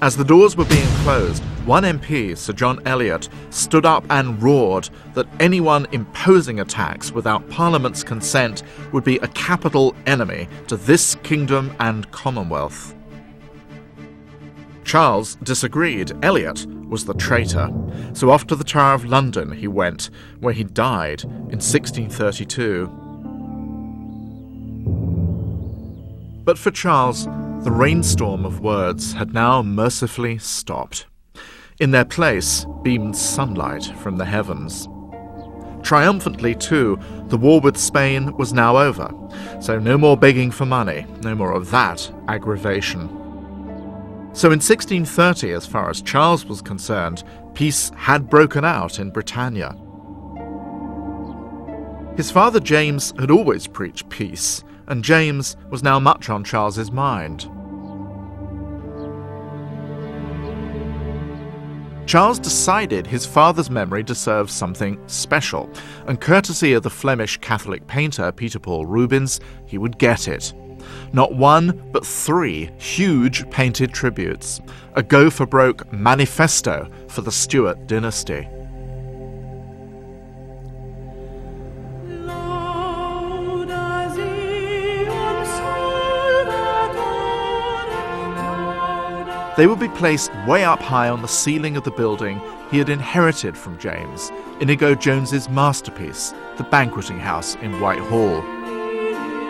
As the doors were being closed, one MP, Sir John Eliot, stood up and roared that anyone imposing a tax without Parliament's consent would be a capital enemy to this kingdom and Commonwealth. Charles disagreed. Eliot was the traitor. So off to the Tower of London he went, where he died in 1632. But for Charles, the rainstorm of words had now mercifully stopped. In their place beamed sunlight from the heavens. Triumphantly, too, the war with Spain was now over, so no more begging for money, no more of that aggravation. So in 1630, as far as Charles was concerned, peace had broken out in Britannia. His father James had always preached peace, and James was now much on Charles's mind. Charles decided his father's memory deserved something special, and courtesy of the Flemish Catholic painter Peter Paul Rubens, he would get it. Not one, but 3 huge painted tributes, a go-for-broke manifesto for the Stuart dynasty. They would be placed way up high on the ceiling of the building he had inherited from James, Inigo Jones's masterpiece, the Banqueting House in Whitehall.